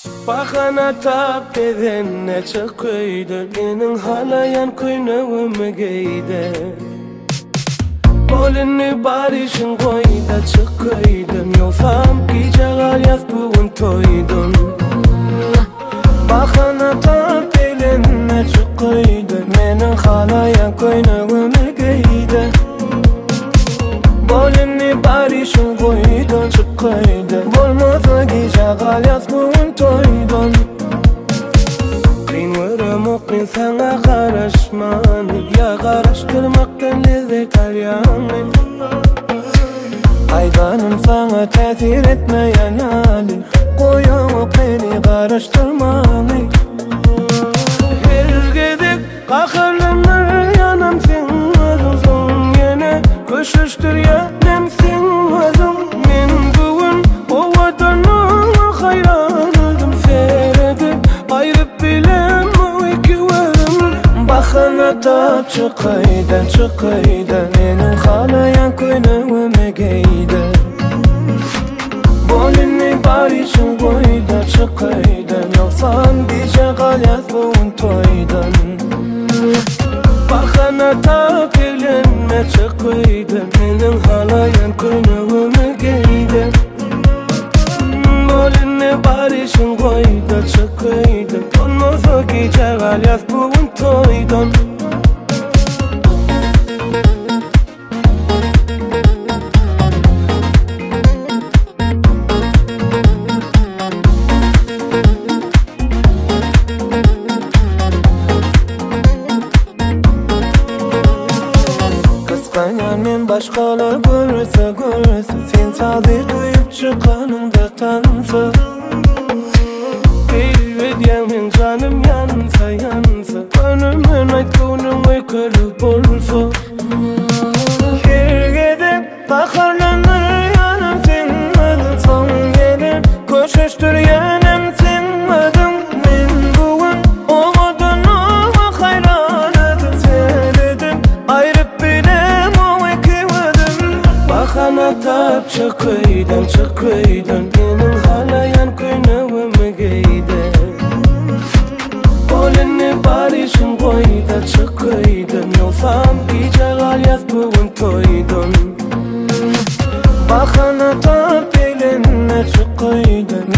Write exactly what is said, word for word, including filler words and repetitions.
Bahana tap dedenne çıkıydı, benim halayan kuynuğumu giydi. Bolini barışın koyda çıkıydın, yofam geceğal yaz bugün toydun. Bahana tap dedenne çıkıydı, benim halayan kuynuğumu giydi. Bolini barışın koyda çıkıydın, bolmasa geceğal yaz bugün toydun. Ben sana karışmanı, ya karıştırmaktan lezzet aryanı. Hayvanım sana tesir etmeyen halin, koyamam beni karıştırmanı. Her gidip kakırlanır yanım sen özüm, yine köşüştür yanım sen özüm. Men bugün o vatanın hayranıydım, seyredip ayırıp bilem. Bahana tap çıkıydan çıkıydan, benim halayan kuynuğumu giydi. Bolini barışın koyda çıkıydan, yoksan geceğal yaz bugün toydun. Bahana tap eğlenme çıkıydan, benim halayan kuynuğumu giydi. Bolini barışın koyda çıkıydan, olmasa geceğal yaz bugün toydun. Kıskanyan men başkalar görürse görürsün, sen sadır duyup çıkanımda tanısı. Bilmediğimin canım yansa yansa, önümün aydınım uykulu bulsa. Her gidip bakarlanır yanım sen adım, son gelip koşuştur yanım sen adım. Men bugün o vatanıma hayranıdım, seyredip ayırıp bilem o iki adım. Bahana tap çıkıydan çıkıydan, benim halayan kuynuğumu giydi. Bolini barışın koyda çıkıydın, yofam geceğal yaz bugün toydun. Bahana tap eğlenme çıkıydın,